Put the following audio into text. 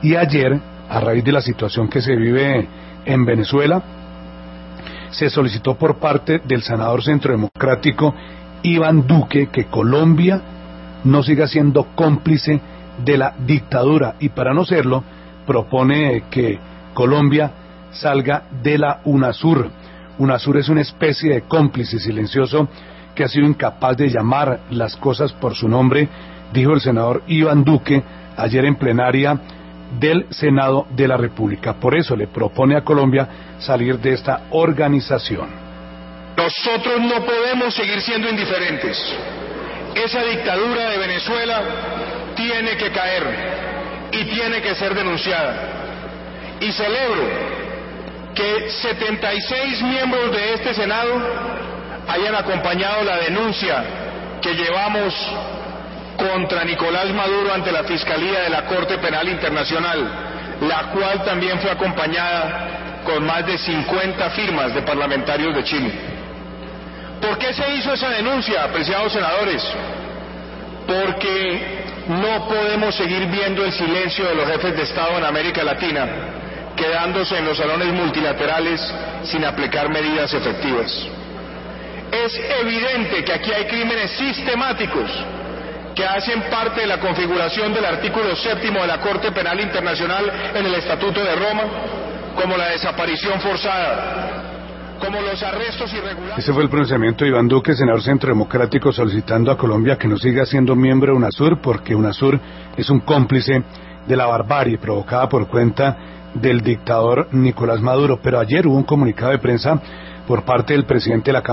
Y ayer, a raíz de la situación que se vive en Venezuela, se solicitó por parte del senador centrodemocrático Iván Duque que Colombia no siga siendo cómplice de la dictadura, y para no serlo propone que Colombia salga de la UNASUR. UNASUR es una especie de cómplice silencioso que ha sido incapaz de llamar las cosas por su nombre, dijo el senador Iván Duque ayer en plenaria del Senado de la República. Por eso le propone a Colombia salir de esta organización. Nosotros no podemos seguir siendo indiferentes. Esa dictadura de Venezuela tiene que caer y tiene que ser denunciada. Y celebro que 76 miembros de este Senado hayan acompañado la denuncia que llevamos contra Nicolás Maduro ante la Fiscalía de la Corte Penal Internacional, la cual también fue acompañada con más de 50 firmas de parlamentarios de Chile. ¿Por qué se hizo esa denuncia, apreciados senadores? Porque no podemos seguir viendo el silencio de los jefes de Estado en América Latina, quedándose en los salones multilaterales sin aplicar medidas efectivas. Es evidente que aquí hay crímenes sistemáticos que hacen parte de la configuración del artículo 7º de la Corte Penal Internacional en el Estatuto de Roma, como la desaparición forzada, como los arrestos irregulares. Ese fue el pronunciamiento de Iván Duque, senador centrodemocrático, solicitando a Colombia que no siga siendo miembro de UNASUR, porque UNASUR es un cómplice de la barbarie provocada por cuenta del dictador Nicolás Maduro. Pero ayer hubo un comunicado de prensa por parte del presidente de la